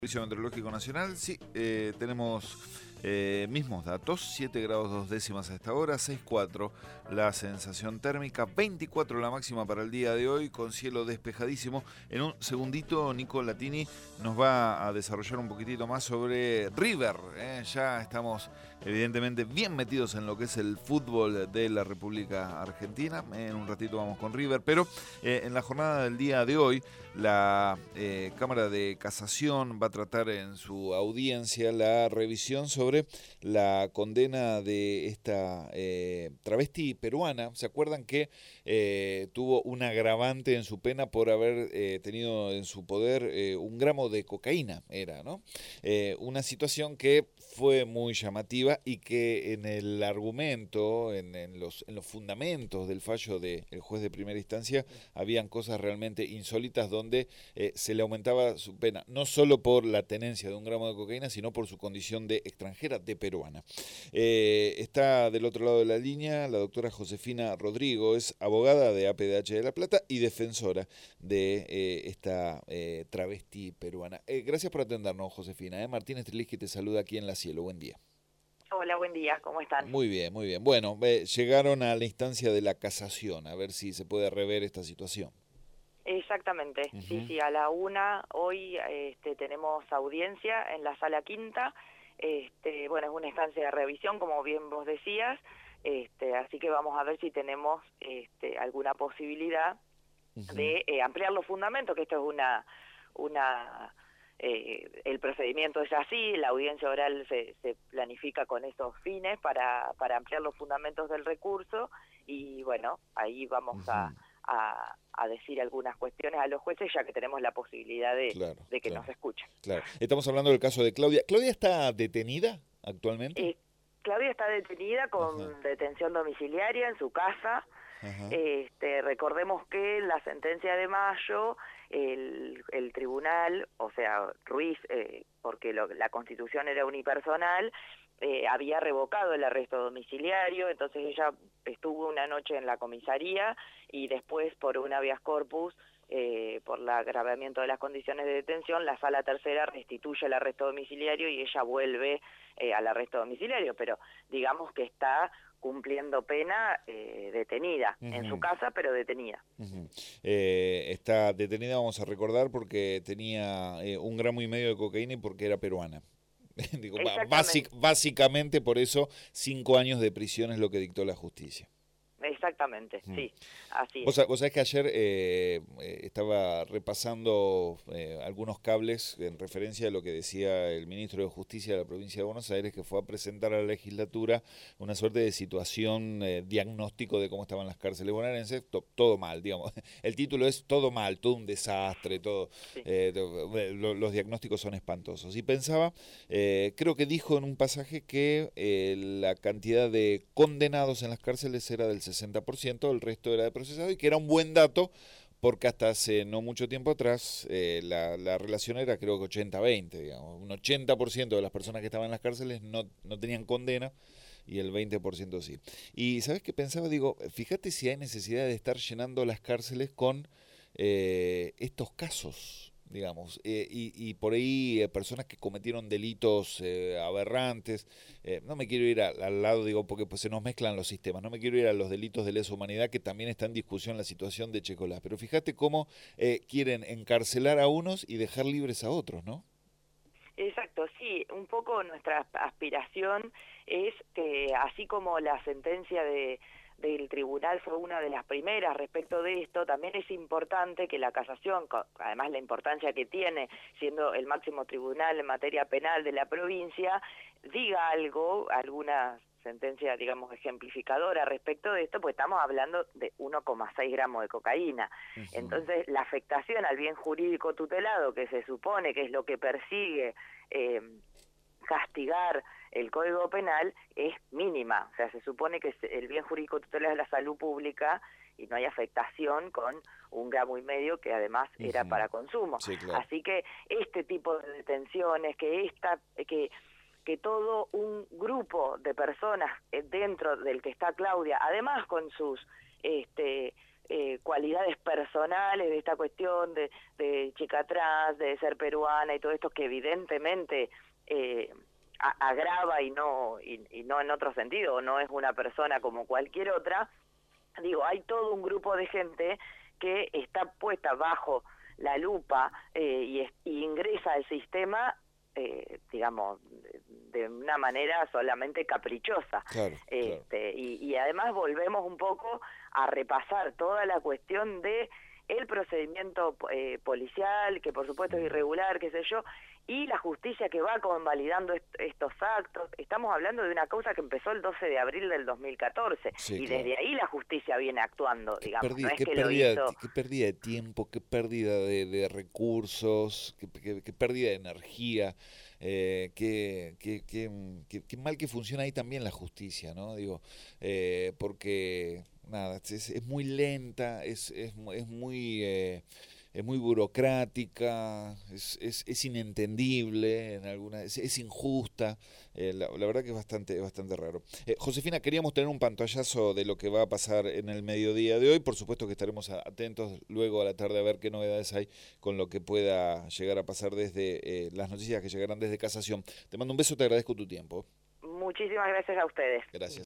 Servicio Meteorológico Nacional, sí, tenemos mismos datos, 7 grados 2 décimas a esta hora, 6,4 la sensación térmica, 24 la máxima para el día de hoy, con cielo despejadísimo. En un segundito, Nico Latini nos va a desarrollar un poquitito más sobre River. Ya estamos evidentemente bien metidos en lo que es el fútbol de la República Argentina. En un ratito vamos con River, pero en la jornada del día de hoy, la Cámara de Casación va a tratar en su audiencia la revisión sobre la condena de esta travesti peruana. ¿Se acuerdan que tuvo un agravante en su pena por haber tenido en su poder 1 gramo de cocaína? Era, ¿no? Una situación que fue muy llamativa y que en el argumento, en los fundamentos del fallo del juez de primera instancia, habían cosas realmente insólitas donde se le aumentaba su pena, no solo por la tenencia de 1 gramo de cocaína, sino por su condición de extranjera, de peruana. Está del otro lado de la línea la doctora Josefina Rodrigo, es abogada de APDH de La Plata y defensora de esta travesti peruana. Gracias por atendernos, Josefina. Martínez Trilisqui te saluda aquí en La Cielo. Buen día. Hola, buen día, ¿cómo están? Muy bien, muy bien. Bueno, llegaron a la instancia de la casación, a ver si se puede rever esta situación. Exactamente, Uh-huh. sí, a la 1 hoy tenemos audiencia en la sala quinta. Bueno, es una instancia de revisión, como bien vos decías, así que vamos a ver si tenemos alguna posibilidad Uh-huh. de ampliar los fundamentos, que esto es el procedimiento es así, la audiencia oral se planifica con esos fines para ampliar los fundamentos del recurso, y bueno, ahí vamos Uh-huh. a decir algunas cuestiones a los jueces, ya que tenemos la posibilidad Claro, de que claro, nos escuchen. claro. Estamos hablando del caso de Claudia. ¿Claudia está detenida actualmente? Claudia está detenida Ajá, con detención domiciliaria en su casa. ajá. Recordemos que en la sentencia de mayo el tribunal, o sea, Ruiz, porque la Constitución era unipersonal, había revocado el arresto domiciliario, entonces ella estuvo una noche en la comisaría y después por un habeas corpus, por el agravamiento de las condiciones de detención, la sala tercera restituye el arresto domiciliario y ella vuelve al arresto domiciliario, pero digamos que está cumpliendo pena detenida, en su Uh-huh. casa, pero detenida. Uh-huh. Está detenida, vamos a recordar, porque tenía 1,5 gramos de cocaína y porque era peruana. Digo, Exactamente. básicamente por eso 5 años de prisión es lo que dictó la justicia. Exactamente, Uh-huh. sí, así es. Vos sabés que ayer estaba repasando algunos cables en referencia a lo que decía el ministro de Justicia de la provincia de Buenos Aires, que fue a presentar a la legislatura una suerte de situación, diagnóstico de cómo estaban las cárceles bonaerenses. Todo mal, digamos. El título es Todo mal, todo un desastre, todo. Sí. Los diagnósticos son espantosos. Y pensaba, creo que dijo en un pasaje que la cantidad de condenados en las cárceles era del 60%, el resto era de procesados, y que era un buen dato porque hasta hace no mucho tiempo atrás la relación era, creo que 80-20, digamos. Un 80% de las personas que estaban en las cárceles no tenían condena y el 20% sí. Y ¿sabes qué pensaba? Digo, fíjate si hay necesidad de estar llenando las cárceles con estos casos, digamos, y por ahí personas que cometieron delitos aberrantes. No me quiero ir al lado, digo, porque pues se nos mezclan los sistemas, no me quiero ir a los delitos de lesa humanidad, que también está en discusión la situación de Checolás, pero fíjate cómo quieren encarcelar a unos y dejar libres a otros, ¿no? Exacto, sí, un poco nuestra aspiración es que, así como la sentencia del tribunal fue una de las primeras respecto de esto, también es importante que la casación, además la importancia que tiene siendo el máximo tribunal en materia penal de la provincia, diga algo, alguna sentencia, digamos, ejemplificadora respecto de esto, pues estamos hablando de 1,6 gramos de cocaína. Uh-huh. Entonces, la afectación al bien jurídico tutelado, que se supone que es lo que persigue castigar el Código Penal, es mínima. O sea, se supone que el bien jurídico tutelado es la salud pública y no hay afectación con 1,5 gramos, que además era Uh-huh. para consumo. Sí, claro. Así que este tipo de detenciones, que todo un grupo de personas dentro del que está Claudia, además con sus cualidades personales de esta cuestión de chica trans, de ser peruana y todo esto que evidentemente agrava y no en otro sentido, no es una persona como cualquier otra. Digo, hay todo un grupo de gente que está puesta bajo la lupa y ingresa al sistema, digamos, de una manera solamente caprichosa. Claro, claro. Y además volvemos un poco a repasar toda la cuestión de el procedimiento policial, que por supuesto es irregular, qué sé yo, y la justicia que va convalidando estos actos. Estamos hablando de una causa que empezó el 12 de abril del 2014, Sí, y claro. desde ahí la justicia viene actuando, digamos, no es Qué que lo hizo... pérdida de tiempo, qué pérdida de recursos, qué pérdida de energía, qué mal que funciona ahí también la justicia, ¿no? Digo, porque nada, es muy lenta, es muy burocrática, es inentendible, es injusta, la verdad que es bastante raro. Josefina, queríamos tener un pantallazo de lo que va a pasar en el mediodía de hoy, por supuesto que estaremos atentos luego a la tarde a ver qué novedades hay con lo que pueda llegar a pasar desde las noticias que llegarán desde Casación. Te mando un beso, te agradezco tu tiempo. Muchísimas gracias a ustedes. Gracias.